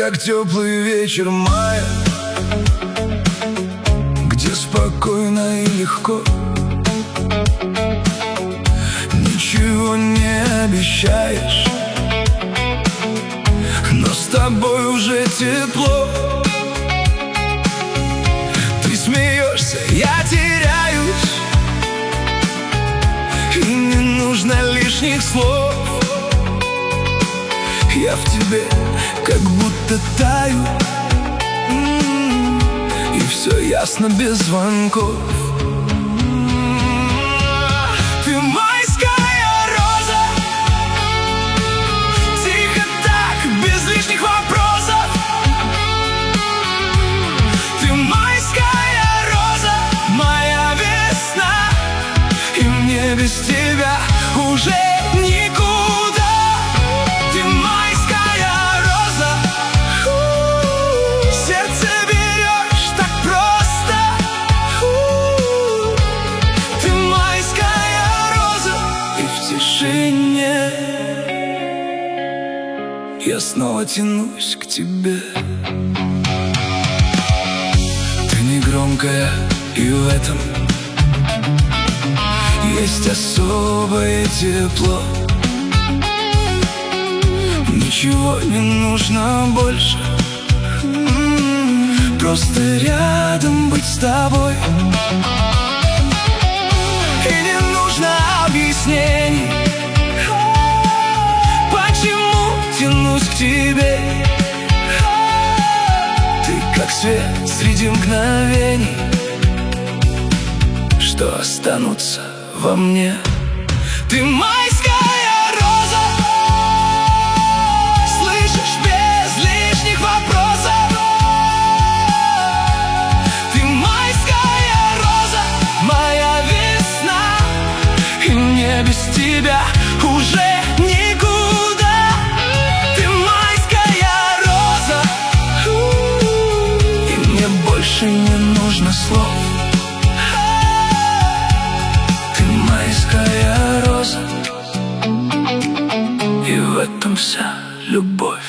как теплый вечер мая, где спокойно и легко, ничего не обещаешь, но с тобой уже тепло. Ты смеешься, я теряюсь, и не нужно лишних слов. Я в тебе как будто таю, и все ясно без звонков. Ты майская роза, тихо так, без лишних вопросов. Ты майская роза, моя весна, и мне без тебя уже никуда. Ты майская роза, сердце берешь так просто. Ты майская роза, и в тишине я снова тянусь к тебе. Ты негромкая, и в этом есть особое тепло. Ничего не нужно больше, просто рядом быть с тобой. И не нужно объяснений, почему тянусь к тебе. Ты как свет среди мгновений, что останутся во мне. Ты майская роза, слышишь, без лишних вопросов. Ты майская роза, моя весна, и мне без тебя уже никуда. Ты майская роза, и мне больше не нужно слов. Майская роза, и в этом вся любовь.